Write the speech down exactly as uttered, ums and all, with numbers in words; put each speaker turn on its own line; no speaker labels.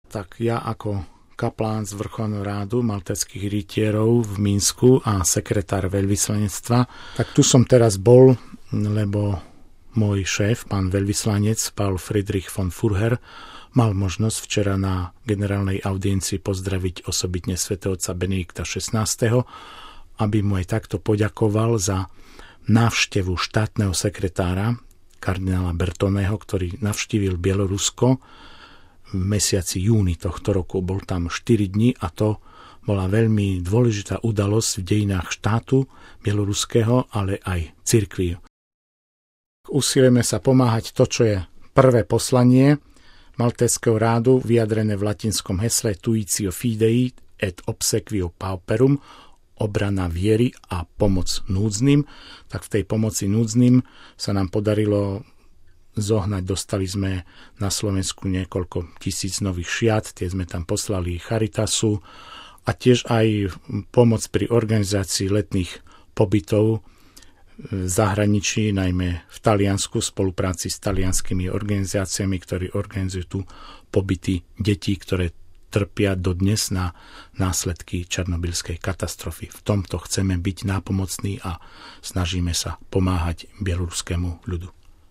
Tak ja ako kaplán z Vrcholného rádu maltéckych rytierov v Minsku a sekretár veľvyslanectva, tak tu som teraz bol, lebo môj šéf, pán veľvyslanec Paul Friedrich von Furher, mal možnosť včera na generálnej audiencii pozdraviť osobitne svätého otca Benedikta šestnásteho, aby mu aj takto poďakoval za návštevu štátneho sekretára kardinála Bertoneho, ktorý navštívil Bielorusko v mesiaci júni tohto roku. Bol tam štyri dni a to bola veľmi dôležitá udalosť v dejinách štátu bieloruského, ale aj cirkvi. Usilujeme sa pomáhať to, čo je prvé poslanie maltéskeho rádu, vyjadrené v latinskom hesle Tuitio Fidei et obsequio pauperum, obrana viery a pomoc núdznym. Tak v tej pomoci núdznym sa nám podarilo zohnať. Dostali sme na Slovensku niekoľko tisíc nových šiat, tie sme tam poslali Charitasu a tiež aj pomoc pri organizácii letných pobytov v zahraničí, najmä v Taliansku, v spolupráci s talianskými organizáciami, ktorí organizujú tu pobyty detí, ktoré trpia dodnes na následky černobylskej katastrofy. V tomto chceme byť nápomocní a snažíme sa pomáhať bieloruskému ľudu.